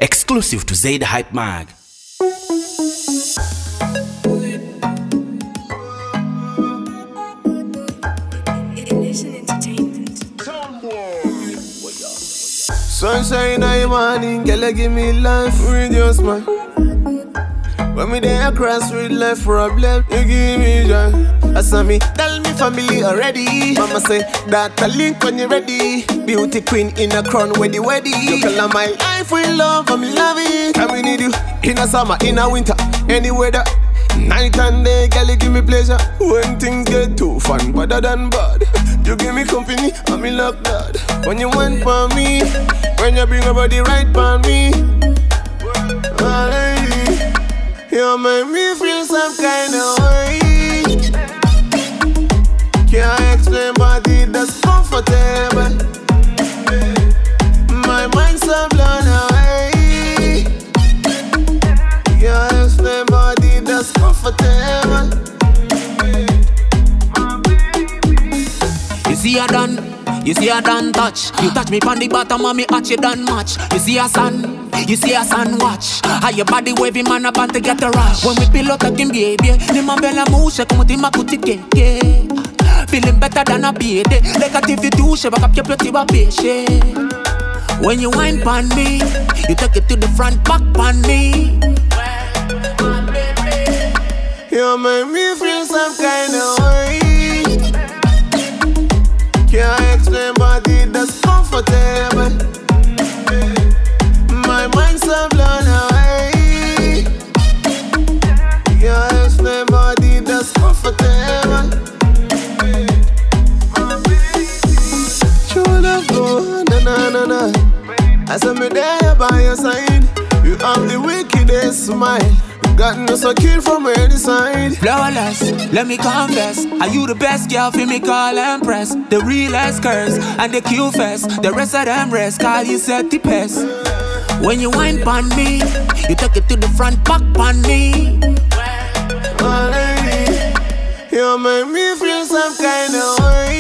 Exclusive to Zaid Hype Mag. Sunshine in the morning, girl, give me life with your smile. When me there across with life problem, you give me joy. I saw me, tell me family already. Mama say, that a link when you ready. Beauty queen in a crown when you ready. You color my life with love, I'm loving. And we need you in a summer, in a winter, any weather. Night and day, girl, you give me pleasure. When things get too fun, better than bad. You give me company, I'm in love, God. When you want for me, when you bring your body right for me, oh lady, you make me feel some kind of way. Can't explain, but that's comfortable. My mind's so blown away. Can't explain, but that's comfortable. You see I done touch. You touch me pon the bottom and me hatch you done match. You see a sun watch. How your body wavy man about to get a rush. When we pillow talking baby, ni mambela mushe kumuti makuti keke. Feeling better than a baby. Like a TV douche, back up your pretty baby. When you wine pon me, you take it to the front, back pon me. You make me feel some kind of way. Can't explain, but that's comfortable. My mind's so blown away. Can't explain, but that's comfortable. True love, go na. I saw me there by your side. You have the wickedest smile. Got no so cute from any side. Flawless, let me confess. Are you the best girl for me call Empress? The realest curse and the cutest. The rest of them rest, call you set the best. When you wine pon me, you take it to the front, back pon me. Oh lady, you make me feel some kind of way.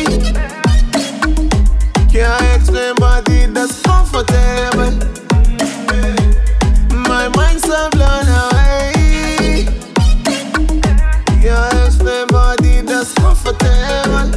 Can't explain, but that's comfortable. My mind's so blown away. Can't explain, but that's comfortable.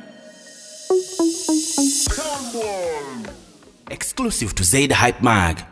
Exclusive to Zaid Hype Mag.